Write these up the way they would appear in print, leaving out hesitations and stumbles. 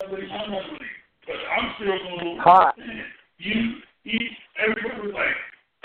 believe, I don't believe. But I'm still going to Hot. Everybody was like,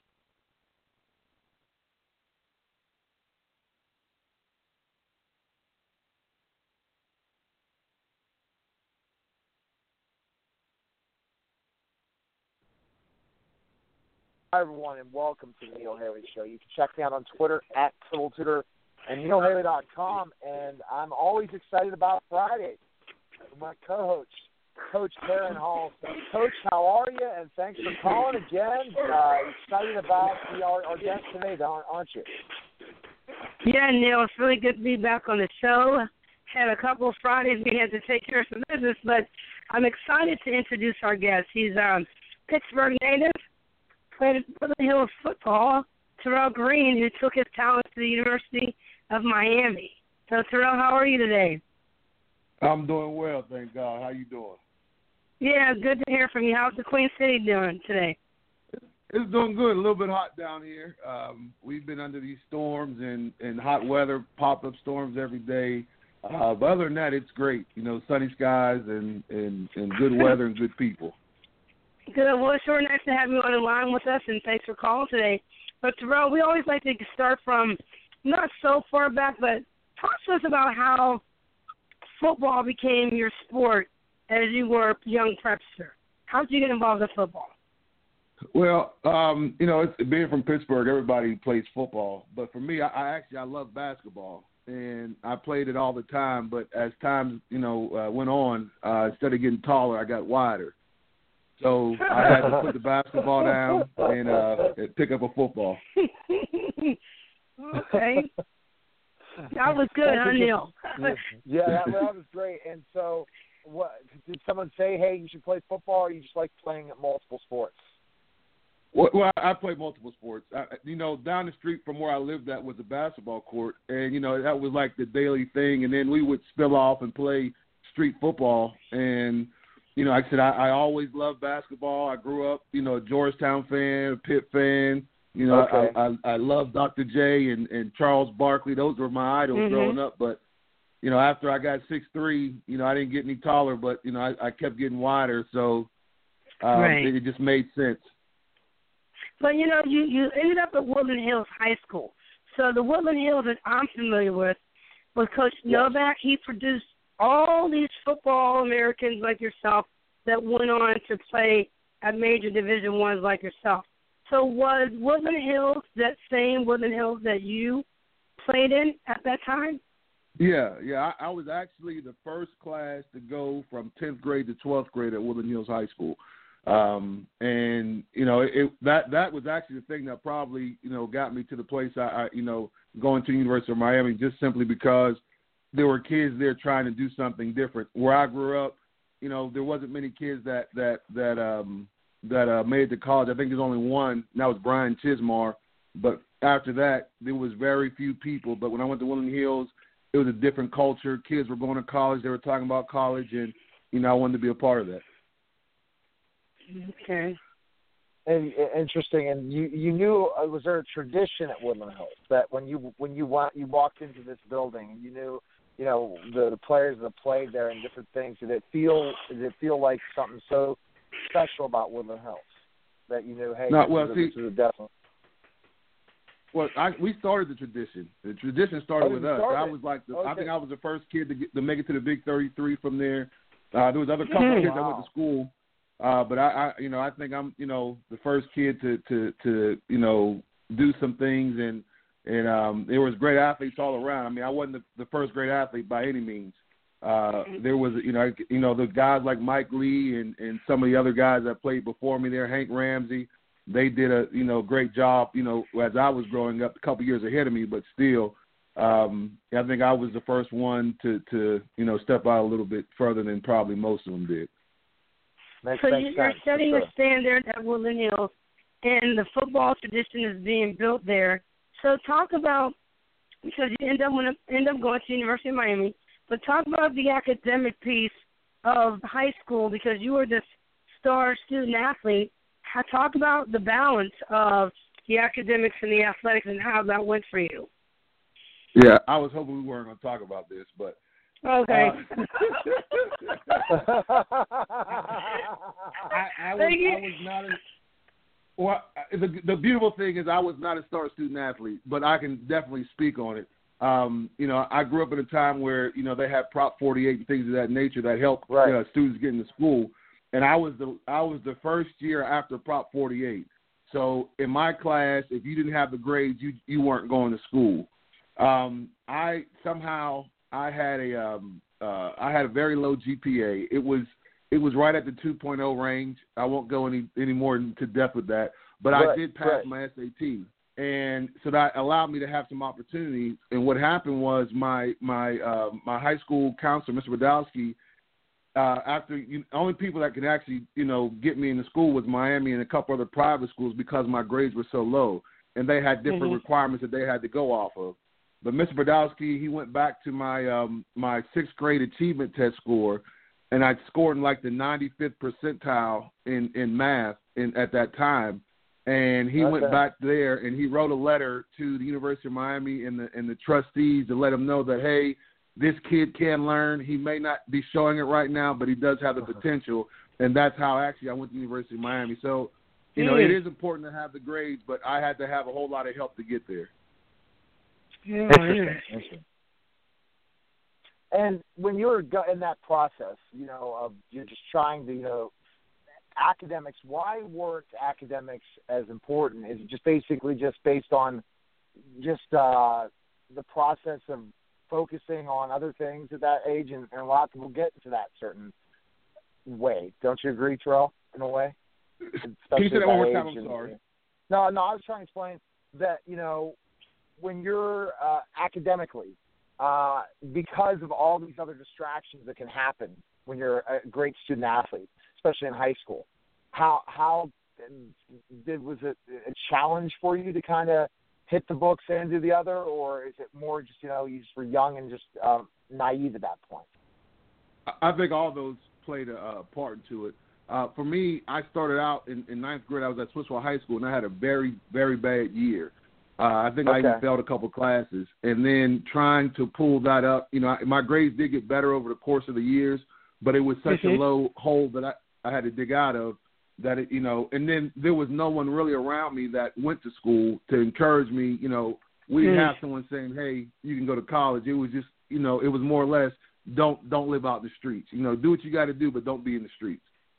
Hi, everyone, and welcome to the Neil Haley Show. You can check me out on Twitter at TotalTutor and NeilHaley.com. And I'm always excited about Friday with my co-host, Coach Taryn Hall. So, Coach, how are you? And thanks for calling again. Excited about our guest today, aren't you? Yeah, Neil, it's really good to be back on the show. Had a couple of Fridays we had to take care of some business, but I'm excited to introduce our guest. He's Pittsburgh native, played at Woodland Hills football. Terrell Green, who took his talents to the University of Miami. So, Terrell, how are you today? I'm doing well, thank God. How you doing? Yeah, good to hear from you. How's the Queen City doing today? It's doing good. A little bit hot down here. We've been under these storms and hot weather, pop-up storms every day. But other than that, it's great. You know, sunny skies and good weather and good people. Good. Well, it's sure nice to have you on the line with us, and thanks for calling today. But, Terrell, we always like to start from not so far back, but talk to us about how football became your sport as you were a young prepster. How did you get involved in football? Well, you know, it's, being from Pittsburgh, everybody plays football. But for me, I love basketball, and I played it all the time. But as time, went on, instead of getting taller, I got wider. So I had to put the basketball down and pick up a football. Okay. That was good, huh, Neil? Yeah, that was great. And so what did someone say, hey, you should play football, or you just like playing multiple sports? Well, I played multiple sports. Down the street from where I lived at was a basketball court, and, that was like the daily thing. And then we would spill off and play street football. And, like I said, I always loved basketball. I grew up, a Georgetown fan, a Pitt fan. Okay. I love Dr. J and Charles Barkley. Those were my idols growing up. But, after I got 6'3", I didn't get any taller, but, I kept getting wider. So right. It just made sense. But, you ended up at Woodland Hills High School. So the Woodland Hills that I'm familiar with Coach Novak. He produced all these football Americans like yourself that went on to play at major Division I's like yourself. So was Woodland Hills that same Woodland Hills that you played in at that time? Yeah. I was actually the first class to go from 10th grade to 12th grade at Woodland Hills High School. And that was actually the thing that probably, got me to the place I going to the University of Miami, just simply because there were kids there trying to do something different. Where I grew up, there wasn't many kids that made it to college. I think there's only one, and that was Brian Chismar. But after that, there was very few people. But when I went to Woodland Hills, it was a different culture. Kids were going to college. They were talking about college, and, I wanted to be a part of that. Okay. And interesting. And you knew, was there a tradition at Woodland Hills that when you walked into this building, you knew, the players that played there and different things? Did it feel like something so special about Woodland Hills that you knew, hey, this is definitely? Well, we started the tradition. The tradition started with us. I was like, I think I was the first kid to make it to the Big 33 from there. There was other couple of kids that went to school. But I think I'm, the first kid to do some things, and there was great athletes all around. I mean, I wasn't the first great athlete by any means. There was, the guys like Mike Lee and some of the other guys that played before me there, Hank Ramsey. They did a, great job, as I was growing up, a couple years ahead of me, but still, I think I was the first one to step out a little bit further than probably most of them did. So you're setting the standard at Woodland Hills, and the football tradition is being built there. So talk about, because you end up going to the University of Miami, but talk about the academic piece of high school, because you were this star student athlete. Talk about the balance of the academics and the athletics and how that went for you. Yeah, I was hoping we weren't going to talk about this, but Okay. I was not. Well, the beautiful thing is I was not a star student athlete, but I can definitely speak on it. I grew up at a time where they had Prop 48 and things of that nature that helped students get into school, and I was the first year after Prop 48. So in my class, if you didn't have the grades, you weren't going to school. I had a very low GPA. It was right at the 2.0 range. I won't go any more into depth with that, but I did pass my SAT, and so that allowed me to have some opportunities. And what happened was my high school counselor, Mr. Badowski, only people that could actually get me into school was Miami and a couple other private schools because my grades were so low, and they had different requirements that they had to go off of. But Mr. Badowski, he went back to my sixth grade achievement test score, and I scored in like the 95th percentile in math at that time. And he went back there and he wrote a letter to the University of Miami and the trustees to let them know that, hey, this kid can learn. He may not be showing it right now, but he does have the potential. And that's how actually I went to the University of Miami. So, it is important to have the grades, but I had to have a whole lot of help to get there. Yeah, Interesting. And when you were in that process, of you're just trying to, academics, why weren't academics as important? Is it just basically just based on just the process of focusing on other things at that age, and a lot of people get into that certain way? Don't you agree, Terrell, in a way? Can you say that one more time? I'm sorry. No, I was trying to explain that, when you're academically, because of all these other distractions that can happen when you're a great student athlete, especially in high school, was it a challenge for you to kind of hit the books and do the other, or is it more just, you just were young and just naive at that point? I think all those played a part into it. For me, I started out in ninth grade. I was at Swissvale High School, and I had a very, very bad year. I think I even failed a couple classes. And then trying to pull that up, my grades did get better over the course of the years, but it was such a low hole that I had to dig out of that, and then there was no one really around me that went to school to encourage me. We didn't have someone saying, hey, you can go to college. It was just, it was more or less, don't live out in the streets. Do what you got to do, but don't be in the streets.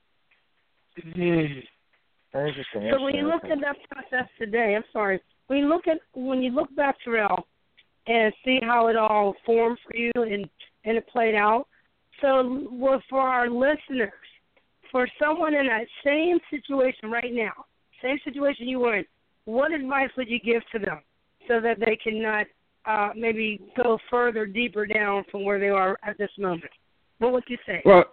Interesting. So when you look at that process today, when you look back, Terrell, and see how it all formed for you and it played out. So for our listeners, for someone in that same situation right now, same situation you were in, what advice would you give to them so that they can not maybe go further, deeper down from where they are at this moment? What would you say? Well,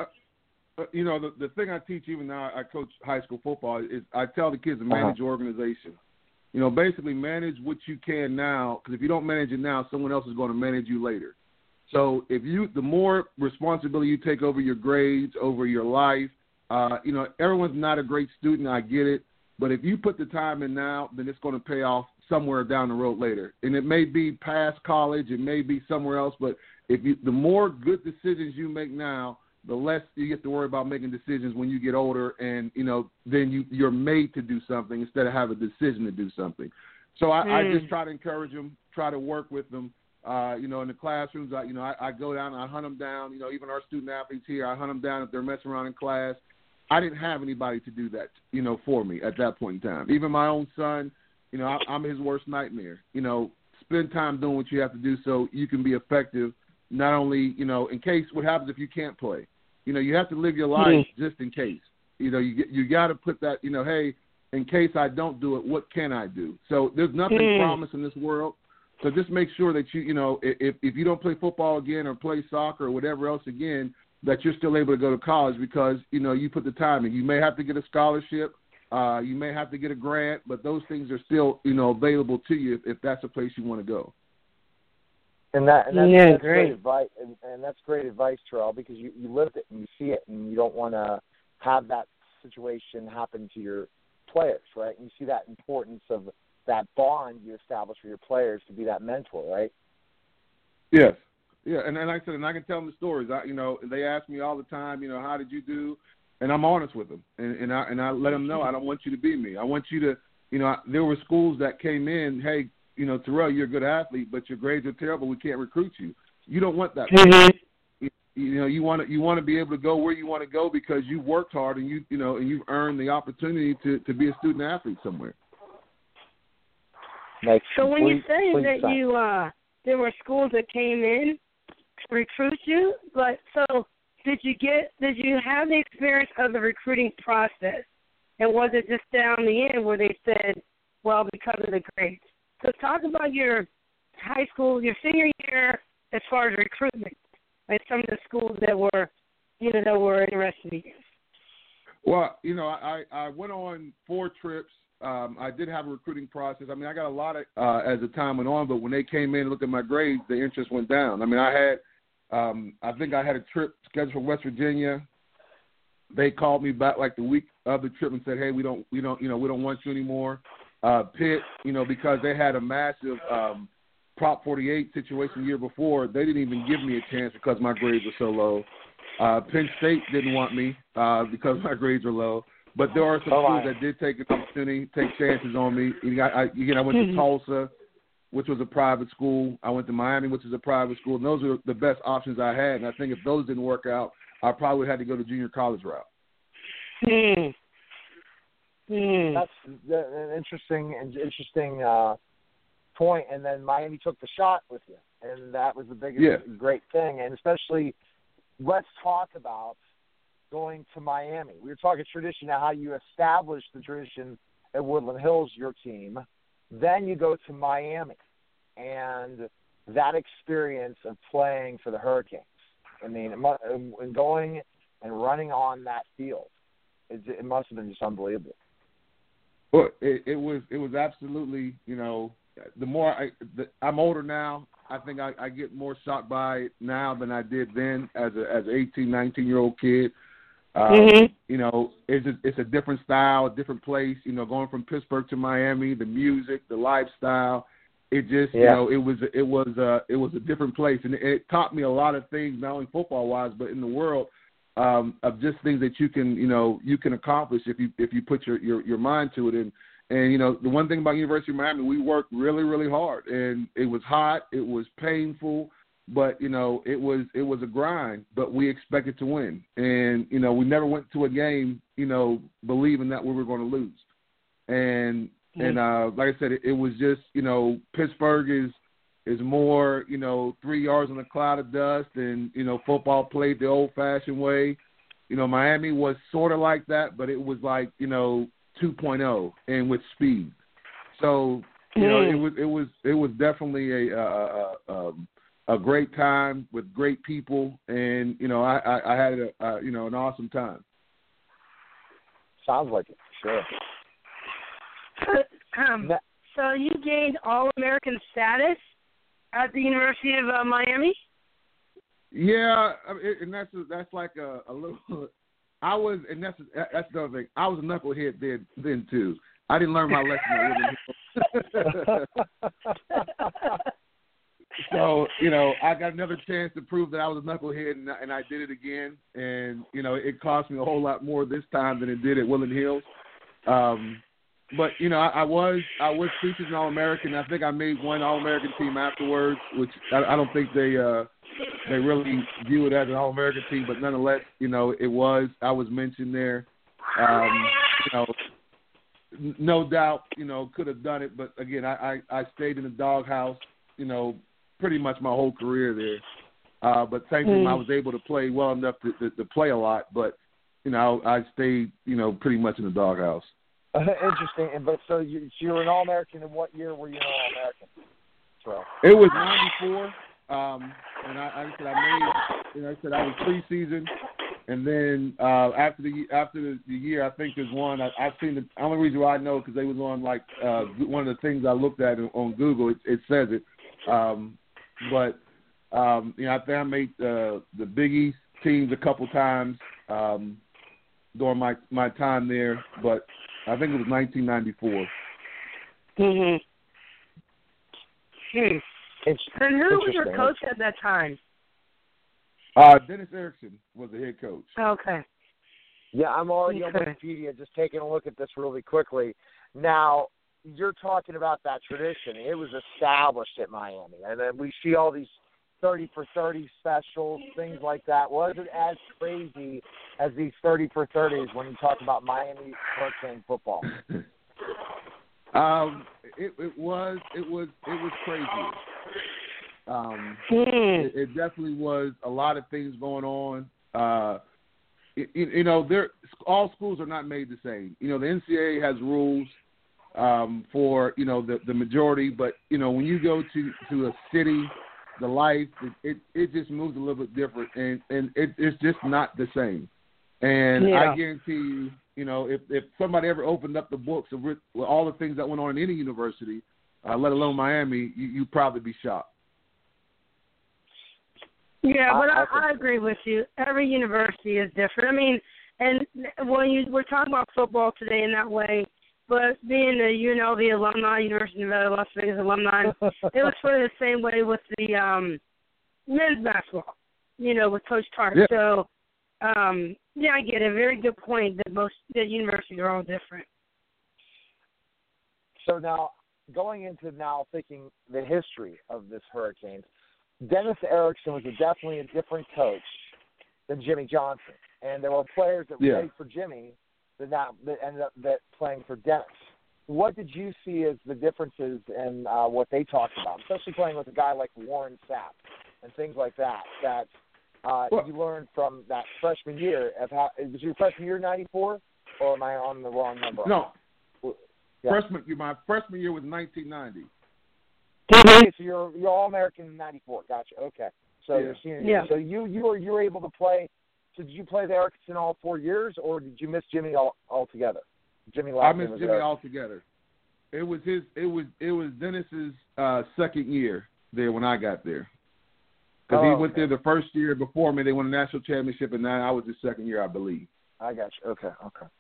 the thing I teach even now, I coach high school football, is I tell the kids to manage your organization. Basically manage what you can now, because if you don't manage it now, someone else is going to manage you later. So the more responsibility you take over your grades, over your life, everyone's not a great student, I get it, but if you put the time in now, then it's going to pay off somewhere down the road later. And it may be past college, it may be somewhere else, but the more good decisions you make now, the less you get to worry about making decisions when you get older, and then you're made to do something instead of have a decision to do something. So I just try to encourage them, try to work with them. In the classrooms, I go down and I hunt them down. Even our student athletes here, I hunt them down if they're messing around in class. I didn't have anybody to do that, for me at that point in time. Even my own son, I'm his worst nightmare. Spend time doing what you have to do so you can be effective. Not only, in case what happens if you can't play. You have to live your life just in case. You got to put that, hey, in case I don't do it, what can I do? So there's nothing promised in this world. So just make sure that if you don't play football again or play soccer or whatever else again, that you're still able to go to college because, you put the time in. You may have to get a scholarship. You may have to get a grant, but those things are still, available to you if that's a place you want to go. And that's great advice, and that's great advice, Terrell, because you lived it and you see it, and you don't want to have that situation happen to your players, right? And you see that importance of that bond you establish with your players to be that mentor, right? Yes. Yeah, and like I said, and I can tell them the stories. They ask me all the time, how did you do? And I'm honest with them, and I let them know I don't want you to be me. I want you to, there were schools that came in, hey, Terrell, you're a good athlete, but your grades are terrible. We can't recruit you. You don't want that. Mm-hmm. You want to be able to go where you want to go because you worked hard and and you've earned the opportunity to be a student athlete somewhere. So when you say that there were schools that came in to recruit you, but so did you have the experience of the recruiting process, and was it just down the end where they said, well, because of the grades? So talk about your high school, your senior year, as far as recruitment, like some of the schools that were interested in you. Well, I went on 4 trips. I did have a recruiting process. I mean, I got a lot of as the time went on, but when they came in and looked at my grades, the interest went down. I mean, I think I had a trip scheduled for West Virginia. They called me back like the week of the trip and said, "Hey, we don't want you anymore." Pitt, because they had a massive Prop 48 situation the year before, they didn't even give me a chance because my grades were so low. Penn State didn't want me because my grades were low. But there are some schools that did take an opportunity, take chances on me. I went to Tulsa, which was a private school. I went to Miami, which is a private school. And those are the best options I had. And I think if those didn't work out, I probably had to go to junior college route. That's an interesting point. And then Miami took the shot with you, and that was the biggest great thing. And especially, let's talk about going to Miami. We were talking tradition, now how you established the tradition at Woodland Hills, your team. Then you go to Miami, and that experience of playing for the Hurricanes. I mean, and going and running on that field, it must have been just unbelievable. Well, it was absolutely, the more I'm older now, I think I get more shocked by it now than I did then as an 18, 19-year-old kid. It's a different style, a different place. Going from Pittsburgh to Miami, the music, the lifestyle, it just it was a different place, and it taught me a lot of things, not only football wise, but in the world of just things that you can accomplish if you put your mind to it. And the one thing about University of Miami, we worked really, really hard, and it was hot, it was painful. But, it was a grind, but we expected to win. And, we never went to a game, believing that we were going to lose. And like I said, it was just, Pittsburgh is more, 3 yards on a cloud of dust, and, football played the old-fashioned way. Miami was sort of like that, but it was like, 2.0 and with speed. So, it was definitely a great time with great people, and I had an awesome time. Sounds like it, sure. So you gained All-American status at the University of Miami? Yeah, and that's like a little. I was, and that's the other thing. I was a knucklehead then too. I didn't learn my lesson. So, I got another chance to prove that I was a knucklehead, and I did it again. And, it cost me a whole lot more this time than it did at Woodland Hills. But, I was featured an All-American. I think I made one All-American team afterwards, which I don't think they really view it as an All-American team. But nonetheless, I was mentioned there. No doubt, could have done it. But, again, I stayed in the doghouse, pretty much my whole career there. But thankfully, I was able to play well enough to play a lot. But, I stayed, pretty much in the doghouse. Interesting. But so you were an All-American. In what year were you an All-American? So. It was 94. And I said I was preseason. And then after the year, I think there's one. I've seen the only reason why I know because they was on like one of the things I looked at on Google. It says it. But I think I made the Big East teams a couple times during my time there, but I think it was 1994. And who was your coach at that time? Dennis Erickson was the head coach. Okay. Yeah, I'm already on Wikipedia just taking a look at this really quickly. Now, you're talking about that tradition. It was established at Miami, and then we see all these 30 for 30 specials, things like that. Was it as crazy as these 30 for 30s when you talk about Miami Hurricane football? It was crazy. It definitely was a lot of things going on. All schools are not made the same. The NCAA has rules for the majority, but when you go to a city, the life it just moves a little bit different, and it's just not the same. And I guarantee you, if somebody ever opened up the books with all the things that went on in any university, let alone Miami, you'd probably be shocked. Yeah, but I agree with you. Every university is different. I mean, and when we're talking about football today in that way, but being a UNLV alumni, University of Nevada, Las Vegas alumni, it was sort of the same way with the men's basketball, with Coach Tartt. Yeah. So, I get it. Very good point that universities are all different. So now, going into thinking the history of this Hurricanes, Dennis Erickson was definitely a different coach than Jimmy Johnson, and there were players that played for Jimmy that ended up playing for Dennis. What did you see as the differences in what they talked about, especially playing with a guy like Warren Sapp and things like that? You learned from that freshman year. Was your freshman year '94, or am I on the wrong number? No, my freshman year was 1990. Okay, so you're All-American in '94. Gotcha. Okay, so you're senior year. Yeah. So you were able to play. So did you play the Erickson all 4 years, or did you miss Jimmy altogether? I missed Jimmy altogether. It was Dennis's second year there when I got there, because he went there the first year before me. They won a national championship, and I was his second year, I believe. I got you. Okay.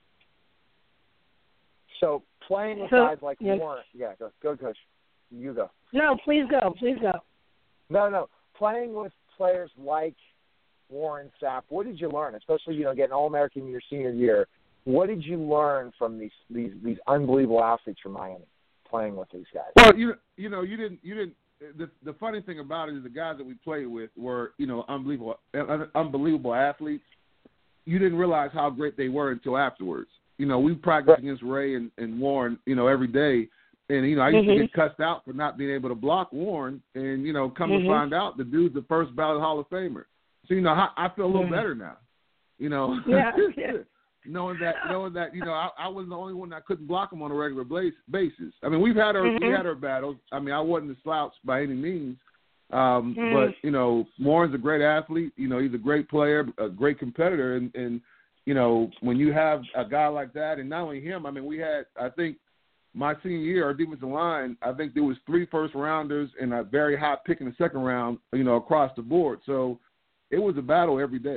So playing with guys like Warren, go, Coach. You go. No, please go. No. Playing with players like Warren Sapp, what did you learn? Especially, getting All-American your senior year. What did you learn from these unbelievable athletes from Miami playing with these guys? Well, you didn't. The funny thing about it is the guys that we played with were, unbelievable athletes. You didn't realize how great they were until afterwards. We practiced against Ray and Warren, every day. And, I used to get cussed out for not being able to block Warren. And, come to find out, the dude's the first ballot Hall of Famer. So, I feel a little better now, knowing that, I wasn't the only one that couldn't block him on a regular basis. I mean, we had our battles. I mean, I wasn't a slouch by any means. But, Warren's a great athlete. He's a great player, a great competitor. And when you have a guy like that, and not only him, I mean, we had, I think, my senior year, our defensive line, I think there was 3 first-rounders and a very high pick in the second round, across the board. So it was a battle every day.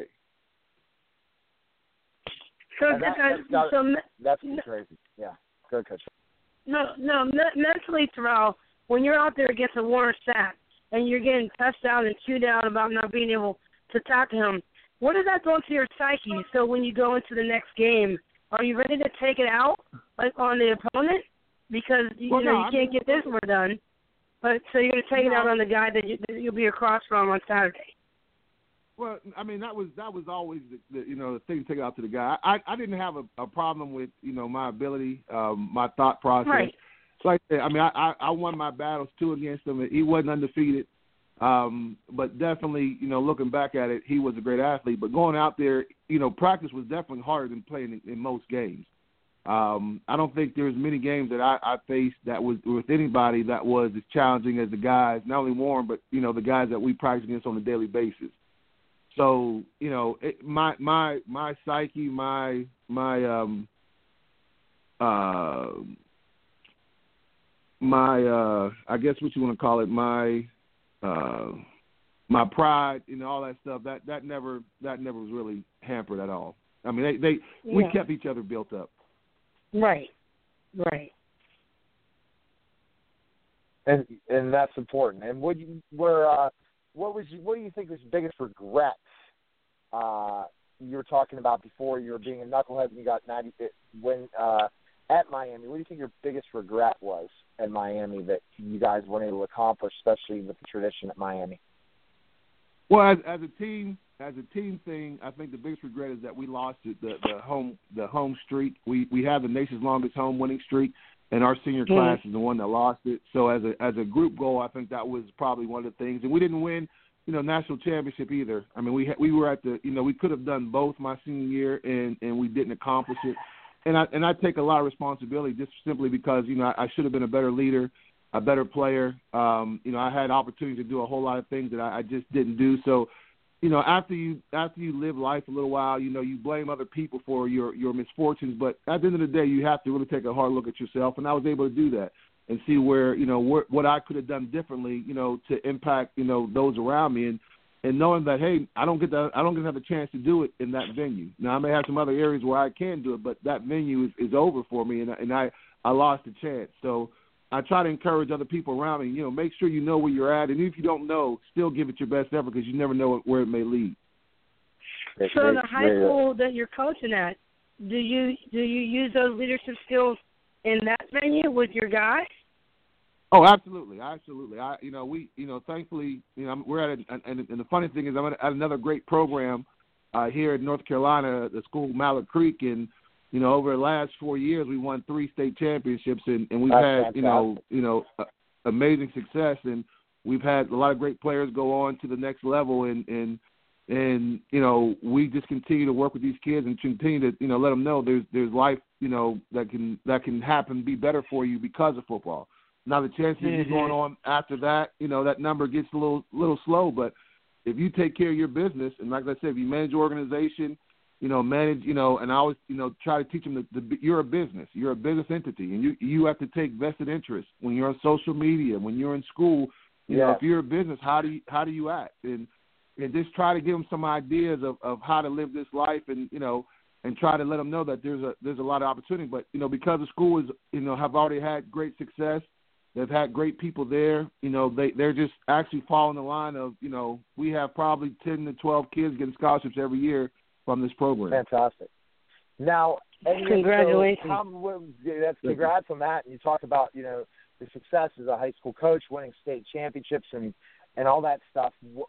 So that's crazy. Yeah. Go, Coach. No, mentally, Terrell, when you're out there against a Warren Sapp and you're getting cussed out and chewed out about not being able to tackle him, what does that do to your psyche? So when you go into the next game, are you ready to take it out, on the opponent? Because, you can't get this one done. But so you're going to take it out on the guy that you'll be across from on Saturday. Well, I mean, that was always the thing to take it out to the guy. I didn't have a problem with, my ability, my thought process. Right. So I said, I mean, I won my battles 2 against him. He wasn't undefeated. But definitely, looking back at it, he was a great athlete. But going out there, practice was definitely harder than playing in most games. I don't think there's many games that I faced that was with anybody that was as challenging as the guys, not only Warren, but, the guys that we practice against on a daily basis. So, my psyche, my I guess what you want to call it, my pride, all that stuff, that never was really hampered at all. I mean, we kept each other built up. Right. And that's important. And what do you think was your biggest regret you were talking about before, you were being a knucklehead and you got 90 when at Miami. What do you think your biggest regret was at Miami that you guys weren't able to accomplish, especially with the tradition at Miami? Well, as a team thing, I think the biggest regret is that we lost the home streak. We have the nation's longest home winning streak, and our senior class is the one that lost it. So as a group goal, I think that was probably one of the things. And we didn't win, national championship either. I mean, we were at the, we could have done both my senior year, and we didn't accomplish it. And I take a lot of responsibility just simply because, I should have been a better leader, a better player. I had opportunity to do a whole lot of things that I just didn't do. So, after you live life a little while, you blame other people for your misfortunes. But at the end of the day, you have to really take a hard look at yourself. And I was able to do that and see where, what I could have done differently, to impact, those around me. And knowing that, hey, I don't get to have a chance to do it in that venue. Now, I may have some other areas where I can do it, but that venue is over for me, and I lost a chance. So I try to encourage other people around me, make sure you know where you're at, and if you don't know, still give it your best effort because you never know where it may lead. So the high school that you're coaching at, do you use those leadership skills in that venue with your guys? Oh, absolutely. Thankfully, we're at and the funny thing is I'm at another great program here in North Carolina, the school Mallard Creek, and over the last 4 years we won 3 state championships, and we've had amazing success, and we've had a lot of great players go on to the next level, and we just continue to work with these kids and continue to let them know there's life that can happen, be better for you because of football. Now, the chances of you going on after that, that number gets a little slow. But if you take care of your business, and like I said, if you manage your organization, and I always, try to teach them that you're a business. You're a business entity, and you have to take vested interest when you're on social media, when you're in school. If you're a business, how do you act? And just try to give them some ideas of how to live this life, and try to let them know that there's a lot of opportunity. But, because the school is, have already had great success, they've had great people there. They're just actually following the line of, we have probably 10 to 12 kids getting scholarships every year from this program. Fantastic. Now, congratulations. Congrats on that. And you talk about, the success as a high school coach, winning state championships and all that stuff.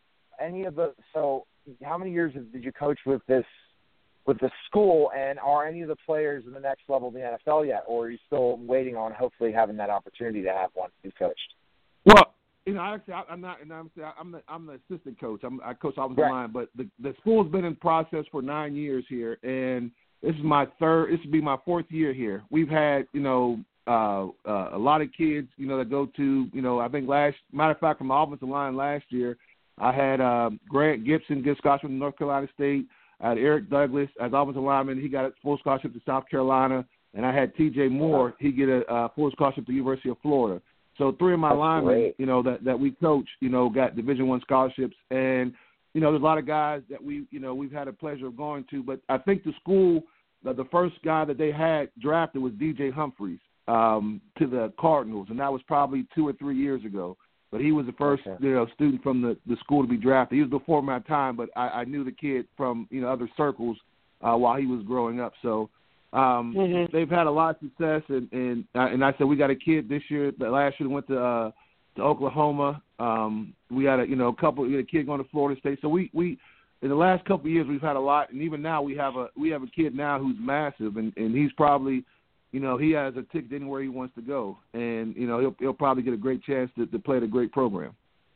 So how many years did you coach with the school, and are any of the players in the next level of the NFL yet, or are you still waiting on hopefully having that opportunity to have one be coached? Well, actually, I'm not, and I'm the assistant coach. I coach offensive line, but the school's been in process for 9 years here, and this will be my 4th year here. We've had, a lot of kids, that go to, I think matter of fact, from the offensive line last year, I had Grant Gibson get scholarship from North Carolina State. I had Eric Douglas as offensive lineman. He got a full scholarship to South Carolina. And I had T.J. Moore. He get a full scholarship to the University of Florida. So 3 of my linemen, that we coach, got Division I scholarships. And, there's a lot of guys that we've had a pleasure of going to. But I think the school, the first guy that they had drafted was D.J. Humphreys to the Cardinals. And that was probably 2 or 3 years ago. But he was the first, student from the school to be drafted. He was before my time, but I knew the kid from, other circles while he was growing up. So they've had a lot of success. And I said we got a kid this year that last year went to Oklahoma. We had a kid going to Florida State. So we in the last couple of years we've had a lot, and even now we have a kid now who's massive, and he's probably. He has a ticket anywhere he wants to go, and he'll probably get a great chance to play at a great program.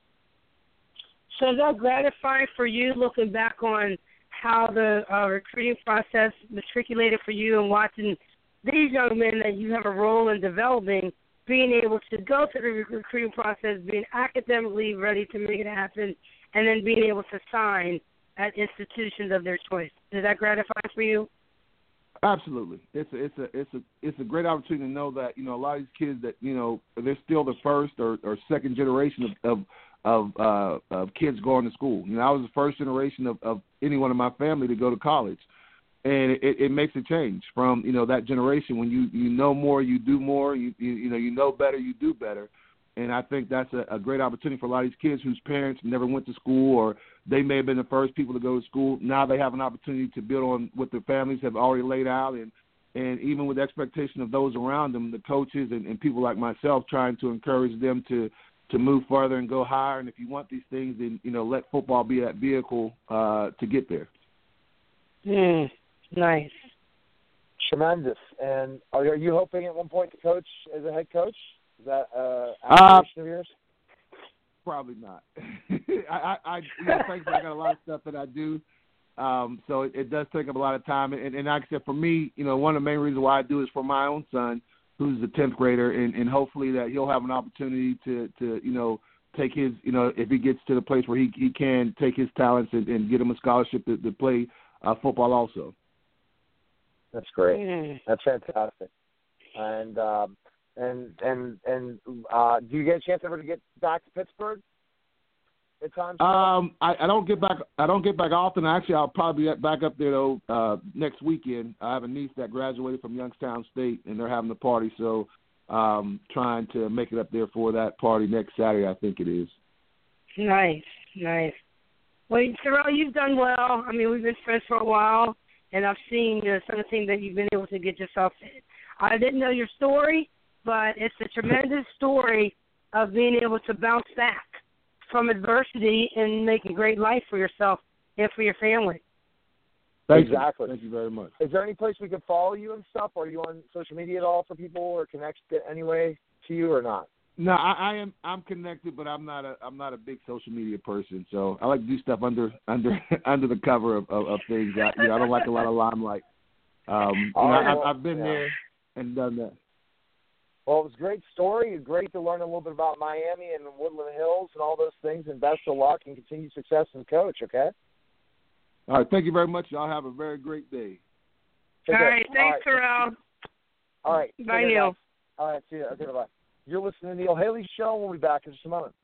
So is that gratifying for you, looking back on how the recruiting process matriculated for you, and watching these young men that you have a role in developing, being able to go through the recruiting process, being academically ready to make it happen, and then being able to sign at institutions of their choice? Is that gratifying for you? Absolutely, it's a great opportunity to know that a lot of these kids that they're still the first or second generation of kids going to school. I was the first generation of anyone in my family to go to college, and it makes a change from that generation when you know more, you do more, you know better, you do better, And I think that's a great opportunity for a lot of these kids whose parents never went to school, or they may have been the first people to go to school. Now they have an opportunity to build on what their families have already laid out, and even with the expectation of those around them, the coaches and people like myself trying to encourage them to move further and go higher. And if you want these things, then, let football be that vehicle to get there. Nice. Tremendous. And are you hoping at one point to coach as a head coach? Is that aspiration of yours? Probably not. Thankfully, I got a lot of stuff that I do, so it does take up a lot of time. And like I said, for me, one of the main reasons why I do is for my own son, who's a 10th grader, and hopefully that he'll have an opportunity to take his, if he gets to the place where he can take his talents and get him a scholarship to play football also. That's great. That's fantastic. And do you get a chance ever to get back to Pittsburgh at times? I don't get back. I don't get back often. Actually, I'll probably get back up there though next weekend. I have a niece that graduated from Youngstown State, and they're having a party. So, trying to make it up there for that party next Saturday. I think it is. Nice. Well, Terrell, you've done well. I mean, we've been friends for a while, and I've seen some of the things that you've been able to get yourself in. I didn't know your story, but it's a tremendous story of being able to bounce back from adversity and make a great life for yourself and for your family. Exactly. Thank you very much. Is there any place we can follow you and stuff? Are you on social media at all for people, or connect anyway to you, or not? No, I'm connected, but I'm not a big social media person. So I like to do stuff under the cover of things. I don't like a lot of limelight. I've been there and done that. Well, it was a great story. Great to learn a little bit about Miami and Woodland Hills and all those things. And best of luck and continued success as coach. Okay. All right. Thank you very much. Y'all have a very great day. All right. Thanks, Terrell. All right. Bye, Neil. All right. See you. Okay. Bye. You're listening to the Neil Haley Show. We'll be back in just a moment.